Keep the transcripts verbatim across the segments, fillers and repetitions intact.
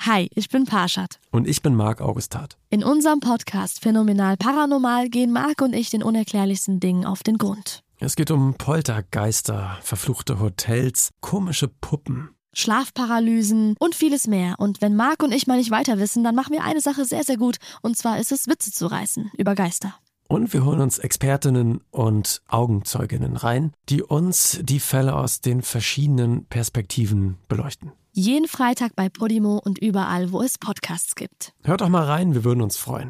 Hi, ich bin Parshad. Und ich bin Marc Augustat. In unserem Podcast Phänomenal Paranormal gehen Marc und ich den unerklärlichsten Dingen auf den Grund. Es geht um Poltergeister, verfluchte Hotels, komische Puppen, Schlafparalysen und vieles mehr. Und wenn Marc und ich mal nicht weiter wissen, dann machen wir eine Sache sehr, sehr gut. Und zwar ist es, Witze zu reißen über Geister. Und wir holen uns Expertinnen und Augenzeuginnen rein, die uns die Fälle aus den verschiedenen Perspektiven beleuchten. Jeden Freitag bei Podimo und überall, wo es Podcasts gibt. Hört doch mal rein, wir würden uns freuen.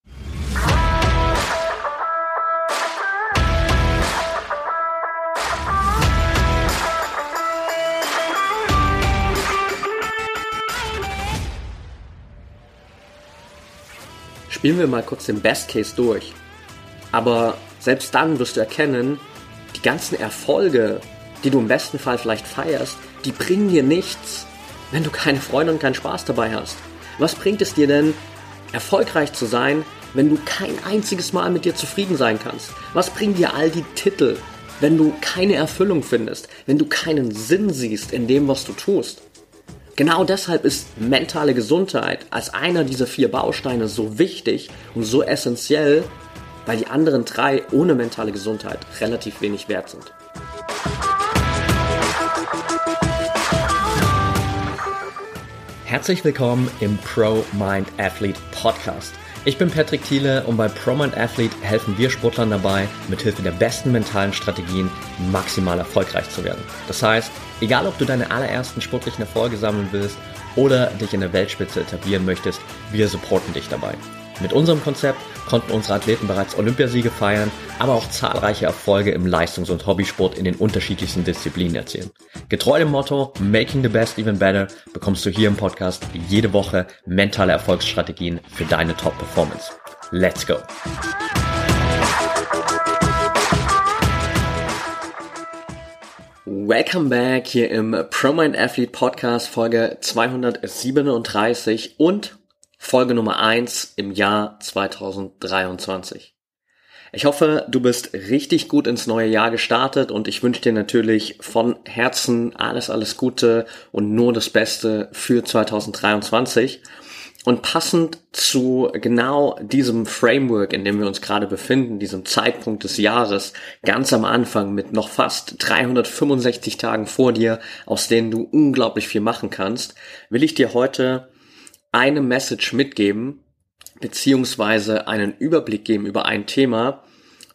Spielen wir mal kurz den Best Case durch. Aber selbst dann wirst du erkennen, die ganzen Erfolge, die du im besten Fall vielleicht feierst, die bringen dir nichts, wenn du keine Freude und keinen Spaß dabei hast. Was bringt es dir denn, erfolgreich zu sein, wenn du kein einziges Mal mit dir zufrieden sein kannst? Was bringen dir all die Titel, wenn du keine Erfüllung findest, wenn du keinen Sinn siehst in dem, was du tust? Genau deshalb ist mentale Gesundheit als einer dieser vier Bausteine so wichtig und so essentiell, weil die anderen drei ohne mentale Gesundheit relativ wenig wert sind. Herzlich willkommen im Pro Mind Athlete Podcast. Ich bin Patrick Thiele und bei Pro Mind Athlete helfen wir Sportlern dabei, mithilfe der besten mentalen Strategien maximal erfolgreich zu werden. Das heißt, egal ob du deine allerersten sportlichen Erfolge sammeln willst oder dich in der Weltspitze etablieren möchtest, wir supporten dich dabei. Mit unserem Konzept konnten unsere Athleten bereits Olympiasiege feiern, aber auch zahlreiche Erfolge im Leistungs- und Hobbysport in den unterschiedlichsten Disziplinen erzielen. Getreu dem Motto Making the Best Even Better bekommst du hier im Podcast jede Woche mentale Erfolgsstrategien für deine Top-Performance. Let's go! Welcome back hier im Pro Mind Athlete Podcast Folge zweihundertsiebenunddreißig und Folge Nummer eins im Jahr zweitausenddreiundzwanzig. Ich hoffe, du bist richtig gut ins neue Jahr gestartet und ich wünsche dir natürlich von Herzen alles, alles Gute und nur das Beste für zweitausenddreiundzwanzig. Und passend zu genau diesem Framework, in dem wir uns gerade befinden, diesem Zeitpunkt des Jahres, ganz am Anfang mit noch fast dreihundertfünfundsechzig Tagen vor dir, aus denen du unglaublich viel machen kannst, will ich dir heute eine Message mitgeben, beziehungsweise einen Überblick geben über ein Thema,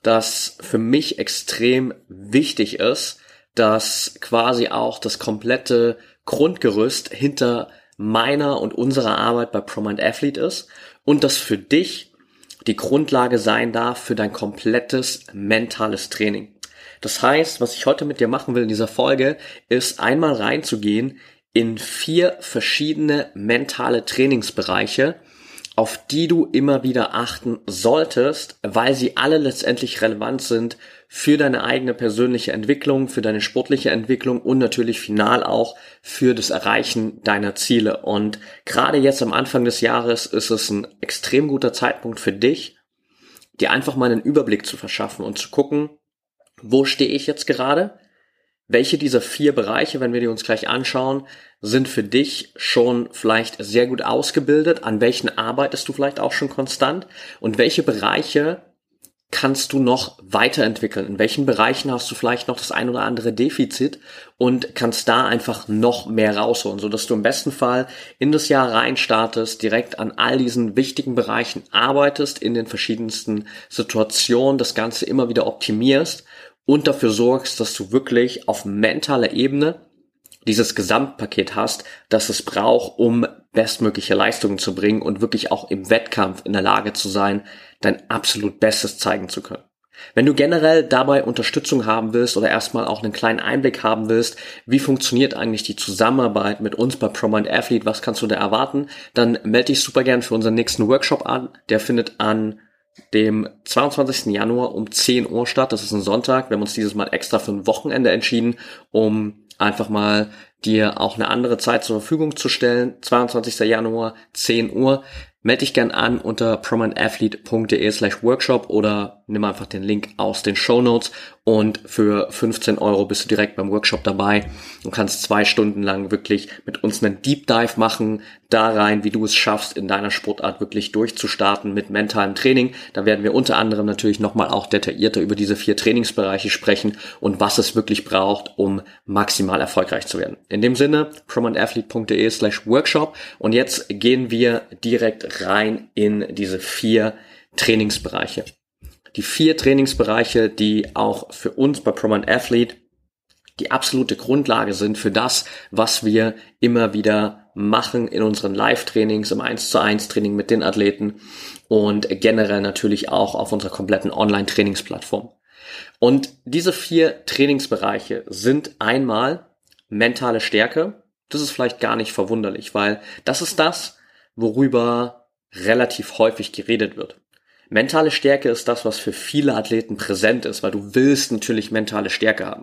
das für mich extrem wichtig ist, das quasi auch das komplette Grundgerüst hinter meiner und unserer Arbeit bei Pro Mind Athlete ist und das für dich die Grundlage sein darf für dein komplettes mentales Training. Das heißt, was ich heute mit dir machen will in dieser Folge, ist einmal reinzugehen in vier verschiedene mentale Trainingsbereiche, auf die du immer wieder achten solltest, weil sie alle letztendlich relevant sind für deine eigene persönliche Entwicklung, für deine sportliche Entwicklung und natürlich final auch für das Erreichen deiner Ziele. Und gerade jetzt am Anfang des Jahres ist es ein extrem guter Zeitpunkt für dich, dir einfach mal einen Überblick zu verschaffen und zu gucken, wo stehe ich jetzt gerade? Welche dieser vier Bereiche, wenn wir die uns gleich anschauen, sind für dich schon vielleicht sehr gut ausgebildet? An welchen arbeitest du vielleicht auch schon konstant? Und welche Bereiche kannst du noch weiterentwickeln? In welchen Bereichen hast du vielleicht noch das ein oder andere Defizit und kannst da einfach noch mehr rausholen, sodass du im besten Fall in das Jahr reinstartest, direkt an all diesen wichtigen Bereichen arbeitest, in den verschiedensten Situationen das Ganze immer wieder optimierst und dafür sorgst, dass du wirklich auf mentaler Ebene dieses Gesamtpaket hast, das es braucht, um bestmögliche Leistungen zu bringen und wirklich auch im Wettkampf in der Lage zu sein, dein absolut Bestes zeigen zu können. Wenn du generell dabei Unterstützung haben willst oder erstmal auch einen kleinen Einblick haben willst, wie funktioniert eigentlich die Zusammenarbeit mit uns bei Pro Mind Athlete, was kannst du da erwarten, dann melde dich super gern für unseren nächsten Workshop an. Der findet an dem zweiundzwanzigsten Januar um zehn Uhr statt. Das ist ein Sonntag. Wir haben uns dieses Mal extra für ein Wochenende entschieden, um einfach mal dir auch eine andere Zeit zur Verfügung zu stellen. zweiundzwanzigsten Januar, zehn Uhr. Melde dich gern an unter promindathlete.de slash workshop oder nimm einfach den Link aus den Shownotes Und für fünfzehn Euro bist du direkt beim Workshop dabei und kannst zwei Stunden lang wirklich mit uns einen Deep Dive machen, da rein, wie du es schaffst, in deiner Sportart wirklich durchzustarten mit mentalem Training. Da werden wir unter anderem natürlich nochmal auch detaillierter über diese vier Trainingsbereiche sprechen und was es wirklich braucht, um maximal erfolgreich zu werden. In dem Sinne, prominentathlete.de slash workshop und jetzt gehen wir direkt rein in diese vier Trainingsbereiche. Die vier Trainingsbereiche, die auch für uns bei Prominent Athlete die absolute Grundlage sind für das, was wir immer wieder machen in unseren Live-Trainings, im eins zu eins Training mit den Athleten und generell natürlich auch auf unserer kompletten Online-Trainingsplattform. Und diese vier Trainingsbereiche sind einmal mentale Stärke. Das ist vielleicht gar nicht verwunderlich, weil das ist das, worüber relativ häufig geredet wird. Mentale Stärke ist das, was für viele Athleten präsent ist, weil du willst natürlich mentale Stärke haben.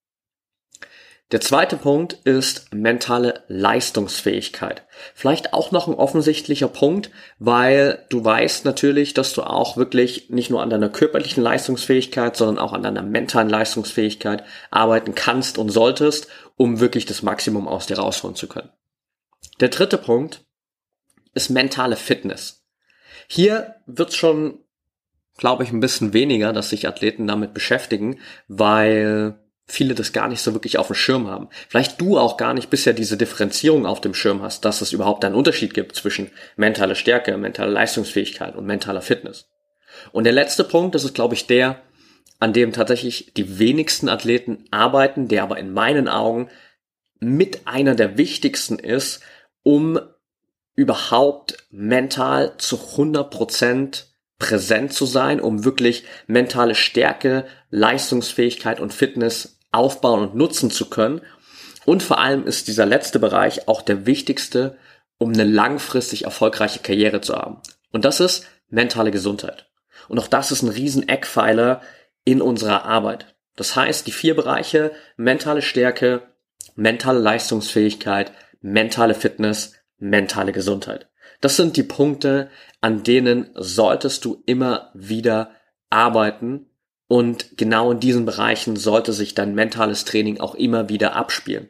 Der zweite Punkt ist mentale Leistungsfähigkeit. Vielleicht auch noch ein offensichtlicher Punkt, weil du weißt natürlich, dass du auch wirklich nicht nur an deiner körperlichen Leistungsfähigkeit, sondern auch an deiner mentalen Leistungsfähigkeit arbeiten kannst und solltest, um wirklich das Maximum aus dir rausholen zu können. Der dritte Punkt ist mentale Fitness. Hier wird's schon, glaube ich, ein bisschen weniger, dass sich Athleten damit beschäftigen, weil viele das gar nicht so wirklich auf dem Schirm haben. Vielleicht du auch gar nicht bisher diese Differenzierung auf dem Schirm hast, dass es überhaupt einen Unterschied gibt zwischen mentaler Stärke, mentaler Leistungsfähigkeit und mentaler Fitness. Und der letzte Punkt, das ist, glaube ich, der, an dem tatsächlich die wenigsten Athleten arbeiten, der aber in meinen Augen mit einer der wichtigsten ist, um überhaupt mental zu hundert Prozent präsent zu sein, um wirklich mentale Stärke, Leistungsfähigkeit und Fitness aufbauen und nutzen zu können. Und vor allem ist dieser letzte Bereich auch der wichtigste, um eine langfristig erfolgreiche Karriere zu haben. Und das ist mentale Gesundheit. Und auch das ist ein riesen Eckpfeiler in unserer Arbeit. Das heißt, die vier Bereiche mentale Stärke, mentale Leistungsfähigkeit, mentale Fitness, mentale Gesundheit. Das sind die Punkte, an denen solltest du immer wieder arbeiten und genau in diesen Bereichen sollte sich dein mentales Training auch immer wieder abspielen.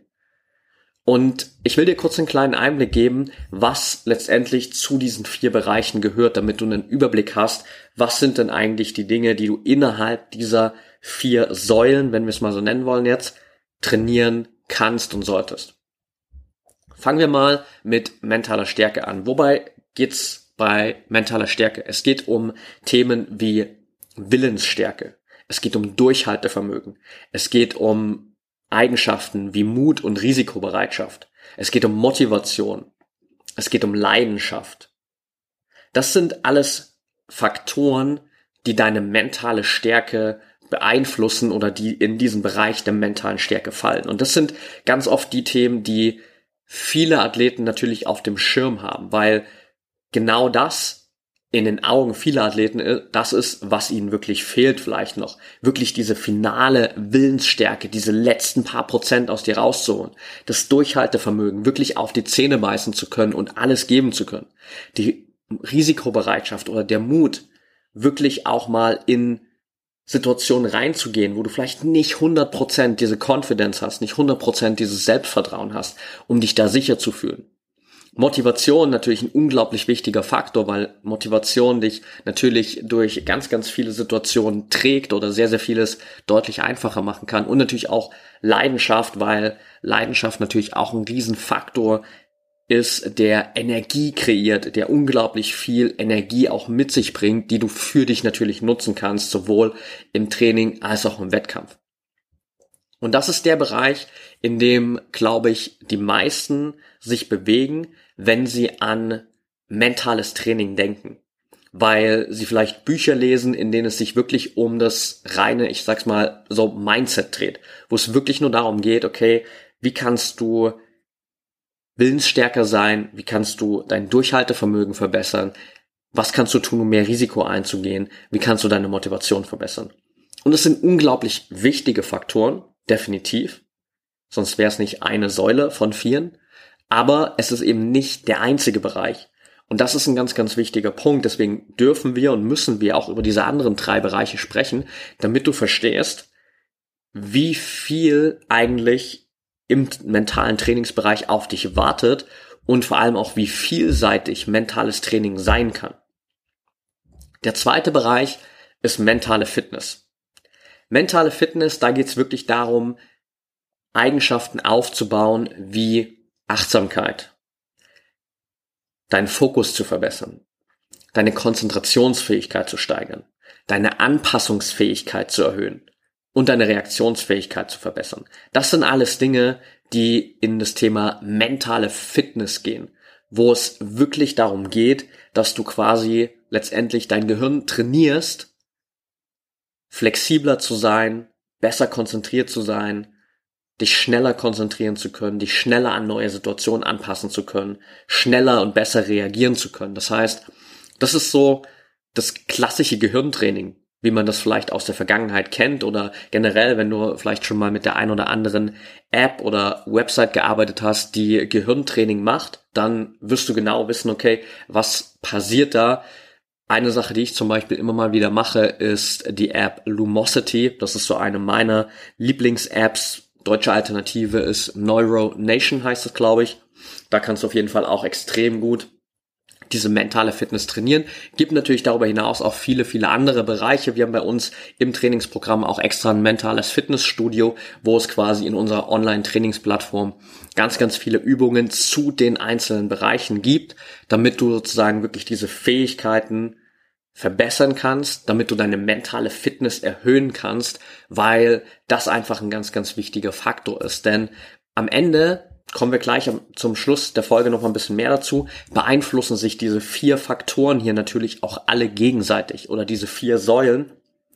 Und ich will dir kurz einen kleinen Einblick geben, was letztendlich zu diesen vier Bereichen gehört, damit du einen Überblick hast, was sind denn eigentlich die Dinge, die du innerhalb dieser vier Säulen, wenn wir es mal so nennen wollen jetzt, trainieren kannst und solltest. Fangen wir mal mit mentaler Stärke an. Wobei geht's bei mentaler Stärke? Es geht um Themen wie Willensstärke. Es geht um Durchhaltevermögen. Es geht um Eigenschaften wie Mut und Risikobereitschaft. Es geht um Motivation. Es geht um Leidenschaft. Das sind alles Faktoren, die deine mentale Stärke beeinflussen oder die in diesen Bereich der mentalen Stärke fallen. Und das sind ganz oft die Themen, die viele Athleten natürlich auf dem Schirm haben, weil genau das in den Augen vieler Athleten das ist, was ihnen wirklich fehlt vielleicht noch. Wirklich diese finale Willensstärke, diese letzten paar Prozent aus dir rauszuholen. Das Durchhaltevermögen, wirklich auf die Zähne beißen zu können und alles geben zu können. Die Risikobereitschaft oder der Mut, wirklich auch mal in Situationen reinzugehen, wo du vielleicht nicht hundert Prozent diese Confidence hast, nicht hundert Prozent dieses Selbstvertrauen hast, um dich da sicher zu fühlen. Motivation natürlich ein unglaublich wichtiger Faktor, weil Motivation dich natürlich durch ganz, ganz viele Situationen trägt oder sehr, sehr vieles deutlich einfacher machen kann. Und natürlich auch Leidenschaft, weil Leidenschaft natürlich auch ein Riesenfaktor ist, der Energie kreiert, der unglaublich viel Energie auch mit sich bringt, die du für dich natürlich nutzen kannst, sowohl im Training als auch im Wettkampf. Und das ist der Bereich, in dem, glaube ich, die meisten sich bewegen, wenn sie an mentales Training denken. Weil sie vielleicht Bücher lesen, in denen es sich wirklich um das reine, ich sag's mal, so Mindset dreht. Wo es wirklich nur darum geht, okay, wie kannst du willensstärker sein, wie kannst du dein Durchhaltevermögen verbessern, was kannst du tun, um mehr Risiko einzugehen, wie kannst du deine Motivation verbessern. Und es sind unglaublich wichtige Faktoren, definitiv, sonst wäre es nicht eine Säule von vieren, aber es ist eben nicht der einzige Bereich. Und das ist ein ganz, ganz wichtiger Punkt, deswegen dürfen wir und müssen wir auch über diese anderen drei Bereiche sprechen, damit du verstehst, wie viel eigentlich im mentalen Trainingsbereich auf dich wartet und vor allem auch, wie vielseitig mentales Training sein kann. Der zweite Bereich ist mentale Fitness. Mentale Fitness, da geht es wirklich darum, Eigenschaften aufzubauen wie Achtsamkeit, deinen Fokus zu verbessern, deine Konzentrationsfähigkeit zu steigern, deine Anpassungsfähigkeit zu erhöhen und deine Reaktionsfähigkeit zu verbessern. Das sind alles Dinge, die in das Thema mentale Fitness gehen, wo es wirklich darum geht, dass du quasi letztendlich dein Gehirn trainierst, flexibler zu sein, besser konzentriert zu sein, dich schneller konzentrieren zu können, dich schneller an neue Situationen anpassen zu können, schneller und besser reagieren zu können. Das heißt, das ist so das klassische Gehirntraining, wie man das vielleicht aus der Vergangenheit kennt oder generell, wenn du vielleicht schon mal mit der ein oder anderen App oder Website gearbeitet hast, die Gehirntraining macht, dann wirst du genau wissen, okay, was passiert da. Eine Sache, die ich zum Beispiel immer mal wieder mache, ist die App Lumosity. Das ist so eine meiner Lieblings-Apps. Deutsche Alternative ist NeuroNation, heißt es, glaube ich. Da kannst du auf jeden Fall auch extrem gut diese mentale Fitness trainieren. Gibt natürlich darüber hinaus auch viele, viele andere Bereiche. Wir haben bei uns im Trainingsprogramm auch extra ein mentales Fitnessstudio, wo es quasi in unserer Online-Trainingsplattform ganz, ganz viele Übungen zu den einzelnen Bereichen gibt, damit du sozusagen wirklich diese Fähigkeiten verbessern kannst, damit du deine mentale Fitness erhöhen kannst, weil das einfach ein ganz, ganz wichtiger Faktor ist. Denn am Ende, kommen wir gleich zum Schluss der Folge noch mal ein bisschen mehr dazu, beeinflussen sich diese vier Faktoren hier natürlich auch alle gegenseitig oder diese vier Säulen,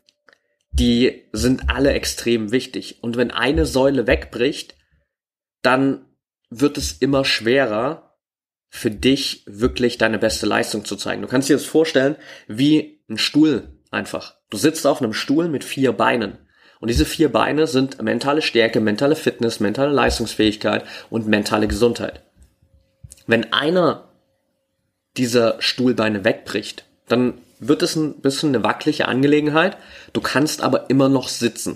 die sind alle extrem wichtig. Und wenn eine Säule wegbricht, dann wird es immer schwerer, für dich wirklich deine beste Leistung zu zeigen. Du kannst dir das vorstellen wie ein Stuhl einfach. Du sitzt auf einem Stuhl mit vier Beinen. Und diese vier Beine sind mentale Stärke, mentale Fitness, mentale Leistungsfähigkeit und mentale Gesundheit. Wenn einer dieser Stuhlbeine wegbricht, dann wird es ein bisschen eine wackelige Angelegenheit. Du kannst aber immer noch sitzen.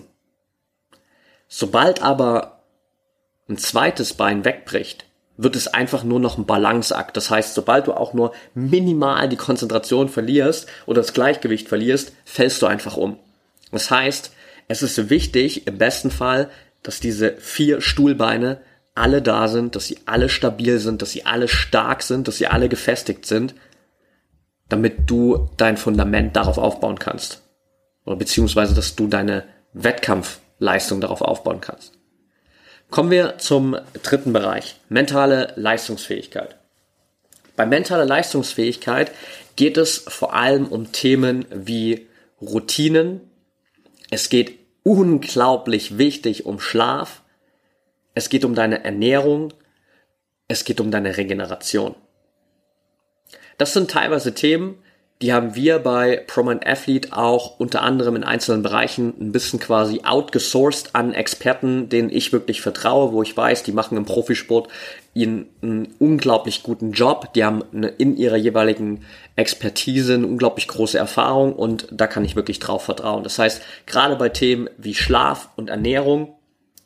Sobald aber ein zweites Bein wegbricht, wird es einfach nur noch ein Balanceakt. Das heißt, sobald du auch nur minimal die Konzentration verlierst oder das Gleichgewicht verlierst, fällst du einfach um. Das heißt, es ist wichtig, im besten Fall, dass diese vier Stuhlbeine alle da sind, dass sie alle stabil sind, dass sie alle stark sind, dass sie alle gefestigt sind, damit du dein Fundament darauf aufbauen kannst. Oder beziehungsweise, dass du deine Wettkampfleistung darauf aufbauen kannst. Kommen wir zum dritten Bereich, mentale Leistungsfähigkeit. Bei mentaler Leistungsfähigkeit geht es vor allem um Themen wie Routinen. Es geht unglaublich wichtig um Schlaf. Es geht um deine Ernährung. Es geht um deine Regeneration. Das sind teilweise Themen, die haben wir bei ProMind Athlete auch unter anderem in einzelnen Bereichen ein bisschen quasi outgesourced an Experten, denen ich wirklich vertraue, wo ich weiß, die machen im Profisport einen unglaublich guten Job. Die haben eine, in ihrer jeweiligen Expertise eine unglaublich große Erfahrung und da kann ich wirklich drauf vertrauen. Das heißt, gerade bei Themen wie Schlaf und Ernährung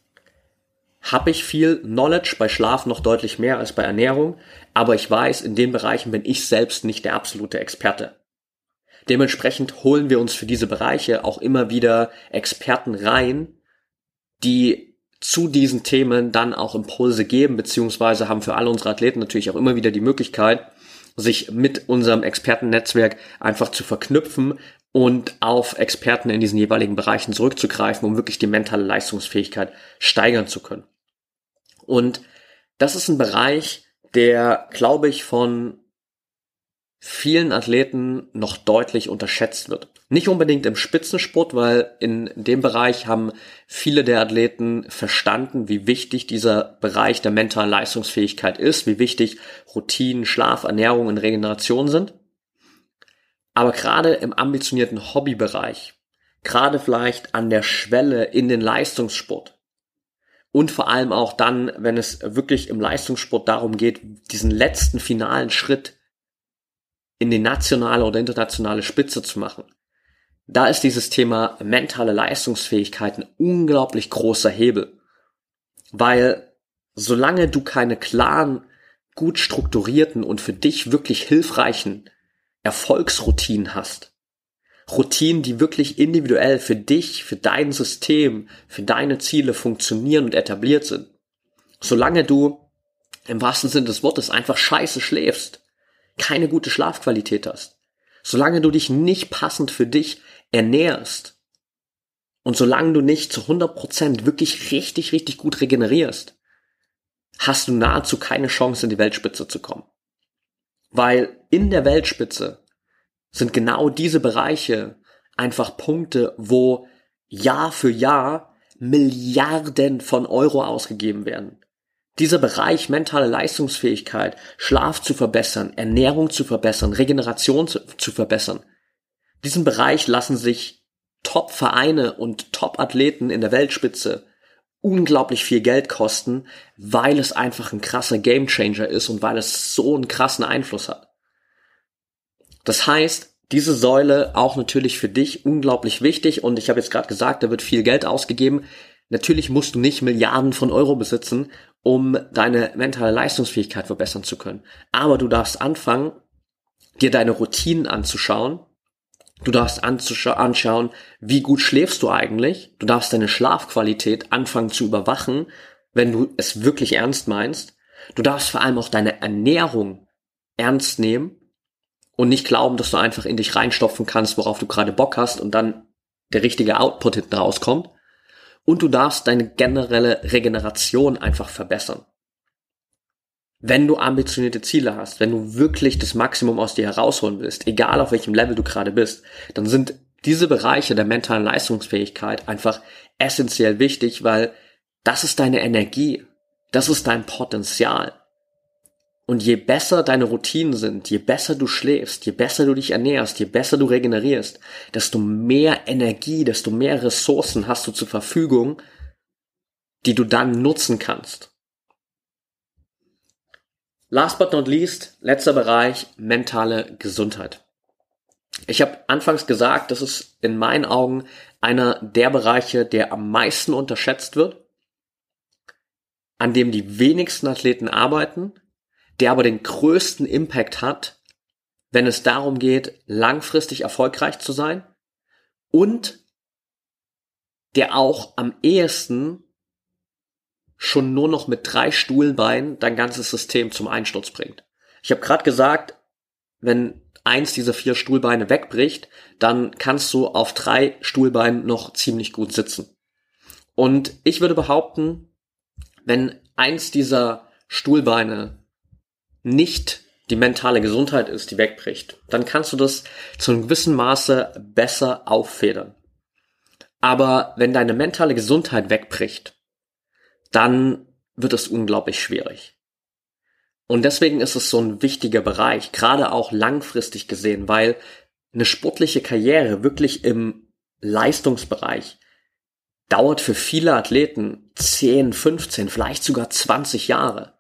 habe ich viel Knowledge, bei Schlaf noch deutlich mehr als bei Ernährung, aber ich weiß, in den Bereichen bin ich selbst nicht der absolute Experte. Dementsprechend holen wir uns für diese Bereiche auch immer wieder Experten rein, die zu diesen Themen dann auch Impulse geben, beziehungsweise haben für alle unsere Athleten natürlich auch immer wieder die Möglichkeit, sich mit unserem Expertennetzwerk einfach zu verknüpfen und auf Experten in diesen jeweiligen Bereichen zurückzugreifen, um wirklich die mentale Leistungsfähigkeit steigern zu können. Und das ist ein Bereich, der, glaube ich, von vielen Athleten noch deutlich unterschätzt wird. Nicht unbedingt im Spitzensport, weil in dem Bereich haben viele der Athleten verstanden, wie wichtig dieser Bereich der mentalen Leistungsfähigkeit ist, wie wichtig Routinen, Schlaf, Ernährung und Regeneration sind. Aber gerade im ambitionierten Hobbybereich, gerade vielleicht an der Schwelle in den Leistungssport und vor allem auch dann, wenn es wirklich im Leistungssport darum geht, diesen letzten finalen Schritt in die nationale oder internationale Spitze zu machen. da ist dieses Thema mentale Leistungsfähigkeit ein unglaublich großer Hebel. Weil solange du keine klaren, gut strukturierten und für dich wirklich hilfreichen Erfolgsroutinen hast, Routinen, die wirklich individuell für dich, für dein System, für deine Ziele funktionieren und etabliert sind, solange du im wahrsten Sinne des Wortes einfach scheiße schläfst, keine gute Schlafqualität hast, solange du dich nicht passend für dich ernährst und solange du nicht zu hundert Prozent wirklich richtig, richtig gut regenerierst, hast du nahezu keine Chance, in die Weltspitze zu kommen. Weil in der Weltspitze sind genau diese Bereiche einfach Punkte, wo Jahr für Jahr Milliarden von Euro ausgegeben werden. Dieser Bereich mentale Leistungsfähigkeit, Schlaf zu verbessern, Ernährung zu verbessern, Regeneration zu, zu verbessern. Diesen Bereich lassen sich Top-Vereine und Top-Athleten in der Weltspitze unglaublich viel Geld kosten, weil es einfach ein krasser Gamechanger ist und weil es so einen krassen Einfluss hat. Das heißt, diese Säule auch natürlich für dich unglaublich wichtig und ich habe jetzt gerade gesagt, da wird viel Geld ausgegeben. Natürlich musst du nicht Milliarden von Euro besitzen, um deine mentale Leistungsfähigkeit verbessern zu können. Aber du darfst anfangen, dir deine Routinen anzuschauen. Du darfst anzuscha- anschauen, wie gut schläfst du eigentlich. Du darfst deine Schlafqualität anfangen zu überwachen, wenn du es wirklich ernst meinst. Du darfst vor allem auch deine Ernährung ernst nehmen und nicht glauben, dass du einfach in dich reinstopfen kannst, worauf du gerade Bock hast und dann der richtige Output hinten rauskommt. Und du darfst deine generelle Regeneration einfach verbessern. Wenn du ambitionierte Ziele hast, wenn du wirklich das Maximum aus dir herausholen willst, egal auf welchem Level du gerade bist, dann sind diese Bereiche der mentalen Leistungsfähigkeit einfach essentiell wichtig, weil das ist deine Energie, das ist dein Potenzial. Und je besser deine Routinen sind, je besser du schläfst, je besser du dich ernährst, je besser du regenerierst, desto mehr Energie, desto mehr Ressourcen hast du zur Verfügung, die du dann nutzen kannst. Last but not least, letzter Bereich, mentale Gesundheit. Ich habe anfangs gesagt, das ist in meinen Augen einer der Bereiche, der am meisten unterschätzt wird, an dem die wenigsten Athleten arbeiten, der aber den größten Impact hat, wenn es darum geht, langfristig erfolgreich zu sein und der auch am ehesten schon nur noch mit drei Stuhlbeinen dein ganzes System zum Einsturz bringt. Ich habe gerade gesagt, wenn eins dieser vier Stuhlbeine wegbricht, dann kannst du auf drei Stuhlbeinen noch ziemlich gut sitzen. Und ich würde behaupten, wenn eins dieser Stuhlbeine nicht die mentale Gesundheit ist, die wegbricht, dann kannst du das zu einem gewissen Maße besser auffedern. Aber wenn deine mentale Gesundheit wegbricht, dann wird es unglaublich schwierig. Und deswegen ist es so ein wichtiger Bereich, gerade auch langfristig gesehen, weil eine sportliche Karriere wirklich im Leistungsbereich dauert für viele Athleten zehn, fünfzehn, vielleicht sogar zwanzig Jahre.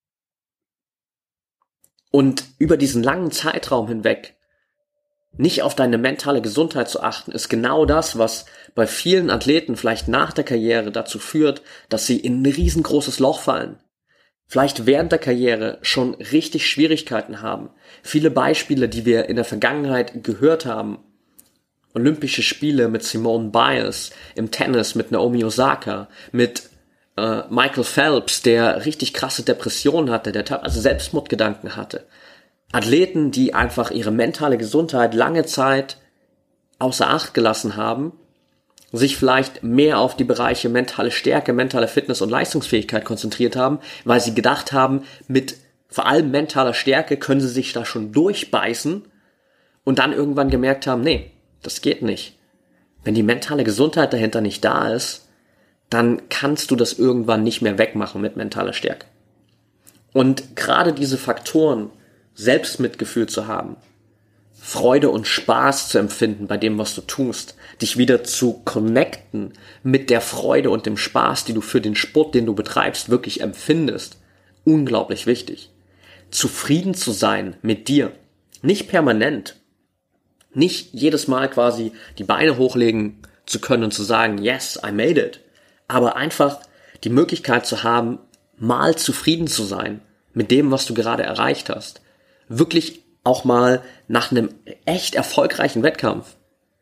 Und über diesen langen Zeitraum hinweg nicht auf deine mentale Gesundheit zu achten, ist genau das, was bei vielen Athleten vielleicht nach der Karriere dazu führt, dass sie in ein riesengroßes Loch fallen. Vielleicht während der Karriere schon richtig Schwierigkeiten haben. Viele Beispiele, die wir in der Vergangenheit gehört haben. Olympische Spiele mit Simone Biles, im Tennis mit Naomi Osaka, mit äh, Michael Phelps, der richtig krasse Depressionen hatte, der teilweise Selbstmordgedanken hatte. Athleten, die einfach ihre mentale Gesundheit lange Zeit außer Acht gelassen haben, sich vielleicht mehr auf die Bereiche mentale Stärke, mentale Fitness und Leistungsfähigkeit konzentriert haben, weil sie gedacht haben, mit vor allem mentaler Stärke können sie sich da schon durchbeißen und dann irgendwann gemerkt haben, nee, das geht nicht. Wenn die mentale Gesundheit dahinter nicht da ist, dann kannst du das irgendwann nicht mehr wegmachen mit mentaler Stärke. Und gerade diese Faktoren, Selbstmitgefühl zu haben, Freude und Spaß zu empfinden bei dem, was du tust, dich wieder zu connecten mit der Freude und dem Spaß, die du für den Sport, den du betreibst, wirklich empfindest, unglaublich wichtig. Zufrieden zu sein mit dir, nicht permanent, Nicht jedes Mal quasi die Beine hochlegen zu können und zu sagen, yes, I made it. Aber einfach die Möglichkeit zu haben, mal zufrieden zu sein mit dem, was du gerade erreicht hast. Wirklich auch mal nach einem echt erfolgreichen Wettkampf,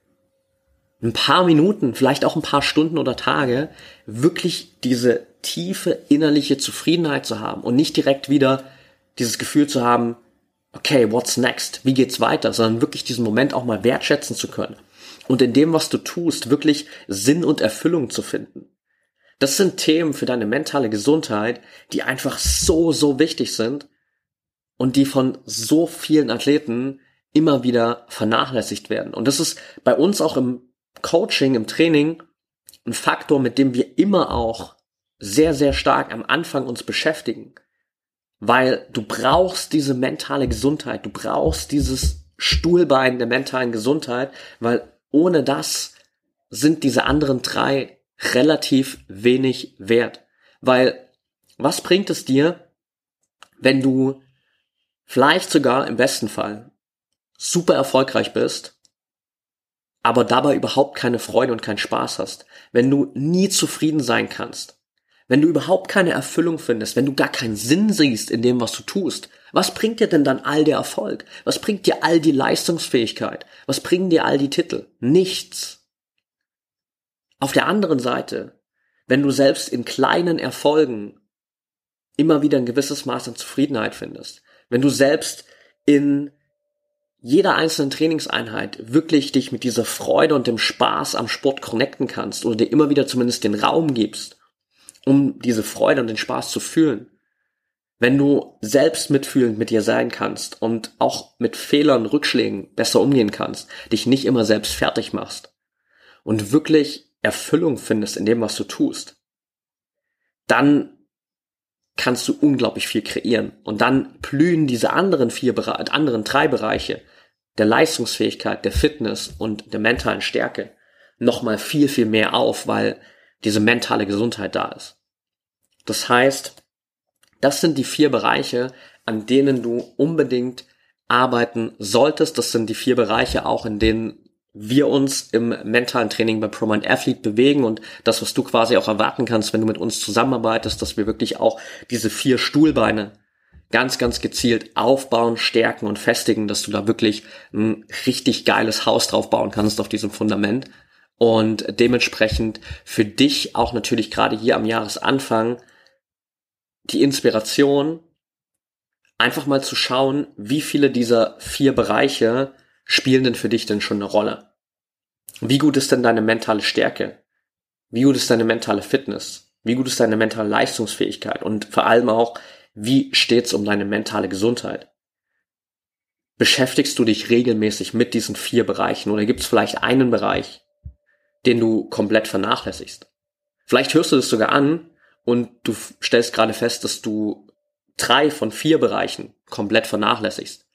ein paar Minuten, vielleicht auch ein paar Stunden oder Tage, wirklich diese tiefe innerliche Zufriedenheit zu haben und nicht direkt wieder dieses Gefühl zu haben, okay, what's next? Wie geht's weiter? Sondern wirklich diesen Moment auch mal wertschätzen zu können. Und in dem, was du tust, wirklich Sinn und Erfüllung zu finden. Das sind Themen für deine mentale Gesundheit, die einfach so, so wichtig sind und die von so vielen Athleten immer wieder vernachlässigt werden. Und das ist bei uns auch im Coaching, im Training ein Faktor, mit dem wir immer auch sehr, sehr stark am Anfang uns beschäftigen. Weil du brauchst diese mentale Gesundheit, du brauchst dieses Stuhlbein der mentalen Gesundheit, weil ohne das sind diese anderen drei relativ wenig wert. Weil was bringt es dir, wenn du vielleicht sogar im besten Fall super erfolgreich bist, aber dabei überhaupt keine Freude und keinen Spaß hast, wenn du nie zufrieden sein kannst, wenn du überhaupt keine Erfüllung findest, wenn du gar keinen Sinn siehst in dem, was du tust, was bringt dir denn dann all der Erfolg? Was bringt dir all die Leistungsfähigkeit? Was bringen dir all die Titel? Nichts. Auf der anderen Seite, wenn du selbst in kleinen Erfolgen immer wieder ein gewisses Maß an Zufriedenheit findest, wenn du selbst in jeder einzelnen Trainingseinheit wirklich dich mit dieser Freude und dem Spaß am Sport connecten kannst oder dir immer wieder zumindest den Raum gibst, um diese Freude und den Spaß zu fühlen. Wenn du selbst mitfühlend mit dir sein kannst und auch mit Fehlern, Rückschlägen besser umgehen kannst, dich nicht immer selbst fertig machst und wirklich Erfüllung findest in dem, was du tust, dann kannst du unglaublich viel kreieren. Und dann blühen diese anderen vier, anderen drei Bereiche der Leistungsfähigkeit, der Fitness und der mentalen Stärke nochmal viel, viel mehr auf, weil diese mentale Gesundheit da ist. Das heißt, das sind die vier Bereiche, an denen du unbedingt arbeiten solltest. Das sind die vier Bereiche auch, in denen wir uns im mentalen Training bei ProMind Athlete bewegen und das, was du quasi auch erwarten kannst, wenn du mit uns zusammenarbeitest, dass wir wirklich auch diese vier Stuhlbeine ganz, ganz gezielt aufbauen, stärken und festigen, dass du da wirklich ein richtig geiles Haus drauf bauen kannst auf diesem Fundament und dementsprechend für dich auch natürlich gerade hier am Jahresanfang die Inspiration, einfach mal zu schauen, wie viele dieser vier Bereiche spielen denn für dich denn schon eine Rolle? Wie gut ist denn deine mentale Stärke? Wie gut ist deine mentale Fitness? Wie gut ist deine mentale Leistungsfähigkeit? Und vor allem auch, wie steht's um deine mentale Gesundheit? Beschäftigst du dich regelmäßig mit diesen vier Bereichen oder gibt es vielleicht einen Bereich, den du komplett vernachlässigst? Vielleicht hörst du das sogar an und du stellst gerade fest, dass du drei von vier Bereichen komplett vernachlässigst.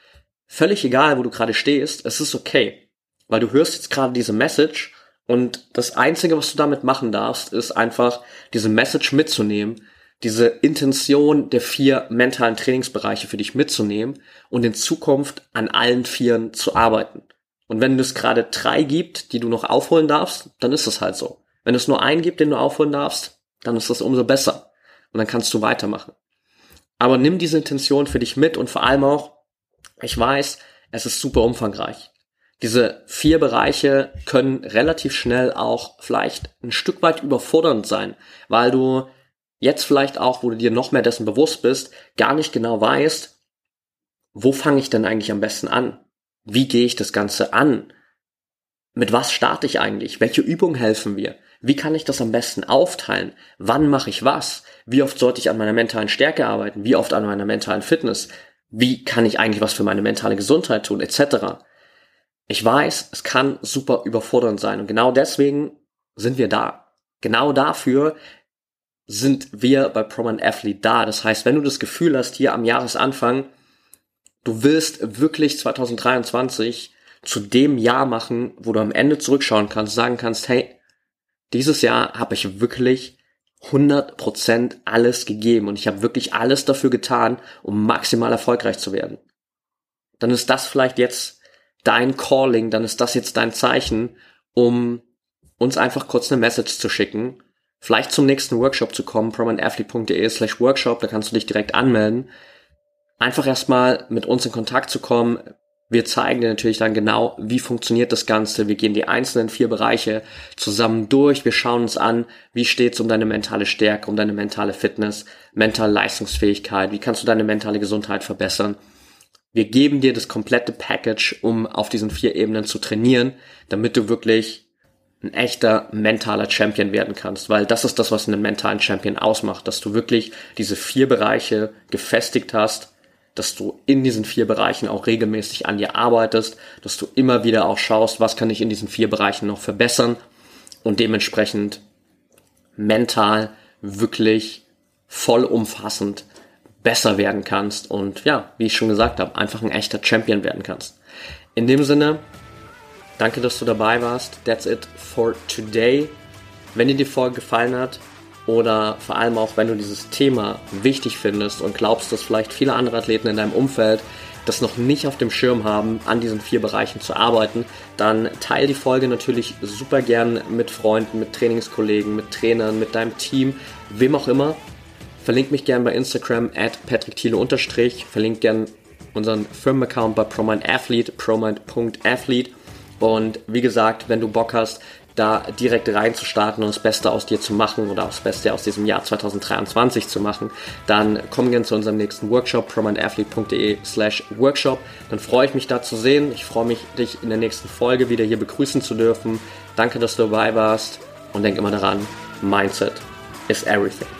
Völlig egal, wo du gerade stehst, es ist okay, weil du hörst jetzt gerade diese Message und das Einzige, was du damit machen darfst, ist einfach diese Message mitzunehmen, diese Intention der vier mentalen Trainingsbereiche für dich mitzunehmen und in Zukunft an allen vieren zu arbeiten. Und wenn es gerade drei gibt, die du noch aufholen darfst, dann ist es halt so. Wenn es nur einen gibt, den du aufholen darfst, dann ist das umso besser und dann kannst du weitermachen. Aber nimm diese Intention für dich mit und vor allem auch, ich weiß, es ist super umfangreich. Diese vier Bereiche können relativ schnell auch vielleicht ein Stück weit überfordernd sein, weil du jetzt vielleicht auch, wo du dir noch mehr dessen bewusst bist, gar nicht genau weißt, wo fange ich denn eigentlich am besten an? Wie gehe ich das Ganze an? Mit was starte ich eigentlich? Welche Übungen helfen mir? Wie kann ich das am besten aufteilen? Wann mache ich was? Wie oft sollte ich an meiner mentalen Stärke arbeiten? Wie oft an meiner mentalen Fitness? Wie kann ich eigentlich was für meine mentale Gesundheit tun, et cetera. Ich weiß, es kann super überfordernd sein und genau deswegen sind wir da. Genau dafür sind wir bei ProMind Athlete da. Das heißt, wenn du das Gefühl hast, hier am Jahresanfang, du willst wirklich zwanzig dreiundzwanzig zu dem Jahr machen, wo du am Ende zurückschauen kannst, sagen kannst, hey, dieses Jahr habe ich wirklich hundert Prozent alles gegeben und ich habe wirklich alles dafür getan, um maximal erfolgreich zu werden. Dann ist das vielleicht jetzt dein Calling, dann ist das jetzt dein Zeichen, um uns einfach kurz eine Message zu schicken, vielleicht zum nächsten Workshop zu kommen, prominentathlete.de slash workshop, da kannst du dich direkt anmelden. Einfach erstmal mit uns in Kontakt zu kommen. Wir zeigen dir natürlich dann genau, wie funktioniert das Ganze. Wir gehen die einzelnen vier Bereiche zusammen durch. Wir schauen uns an, wie steht's um deine mentale Stärke, um deine mentale Fitness, mentale Leistungsfähigkeit, wie kannst du deine mentale Gesundheit verbessern. Wir geben dir das komplette Package, um auf diesen vier Ebenen zu trainieren, damit du wirklich ein echter mentaler Champion werden kannst, weil das ist das, was einen mentalen Champion ausmacht, dass du wirklich diese vier Bereiche gefestigt hast, dass du in diesen vier Bereichen auch regelmäßig an dir arbeitest, dass du immer wieder auch schaust, was kann ich in diesen vier Bereichen noch verbessern und dementsprechend mental wirklich vollumfassend besser werden kannst und ja, wie ich schon gesagt habe, einfach ein echter Champion werden kannst. In dem Sinne, danke, dass du dabei warst. That's it for today. Wenn dir die Folge gefallen hat, oder vor allem auch, wenn du dieses Thema wichtig findest und glaubst, dass vielleicht viele andere Athleten in deinem Umfeld das noch nicht auf dem Schirm haben, an diesen vier Bereichen zu arbeiten, dann teile die Folge natürlich super gern mit Freunden, mit Trainingskollegen, mit Trainern, mit deinem Team, wem auch immer. Verlink mich gern bei Instagram at patrick thiele unterstrich, verlink gern unseren Firmenaccount bei prominentathlete, prominent punkt athlete und wie gesagt, wenn du Bock hast, da direkt reinzustarten und das Beste aus dir zu machen oder auch das Beste aus diesem Jahr zwanzig dreiundzwanzig zu machen, dann komm gerne zu unserem nächsten Workshop, prominentathlete.de slash workshop. Dann freue ich mich da zu sehen. Ich freue mich, dich in der nächsten Folge wieder hier begrüßen zu dürfen. Danke, dass du dabei warst und denk immer daran, Mindset is everything.